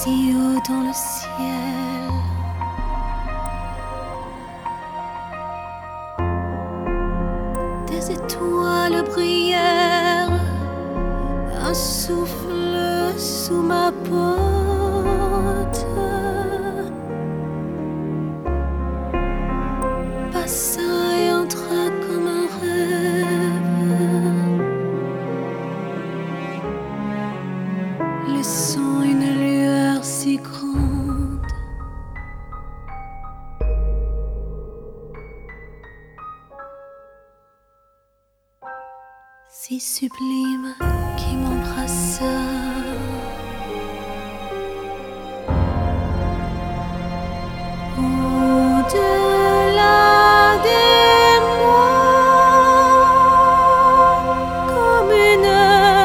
si haut dans le ciel. Des étoiles brillèrent, un souffle sous ma porte passa et entra comme un rêve, laissant une lueur si grande. Si sublime, qui m'embrassa. Au-delà des mots, comme une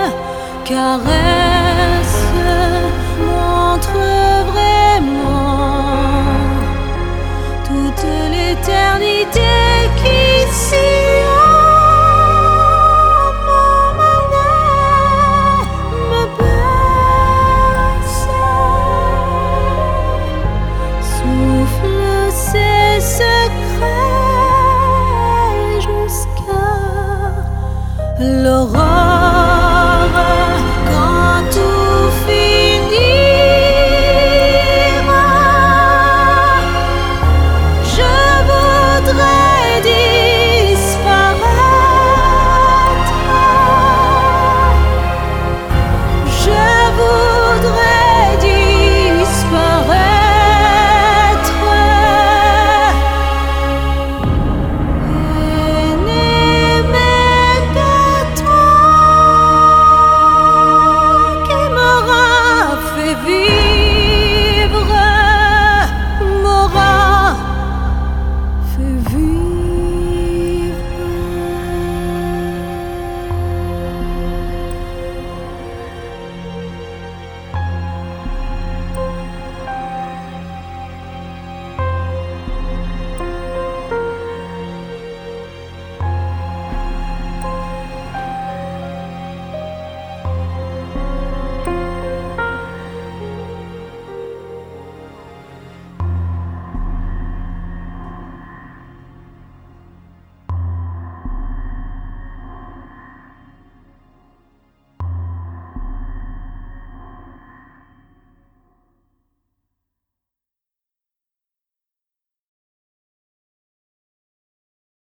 caresse, montre vraiment toute l'éternité qu'ici secret jusqu'à l'aurore.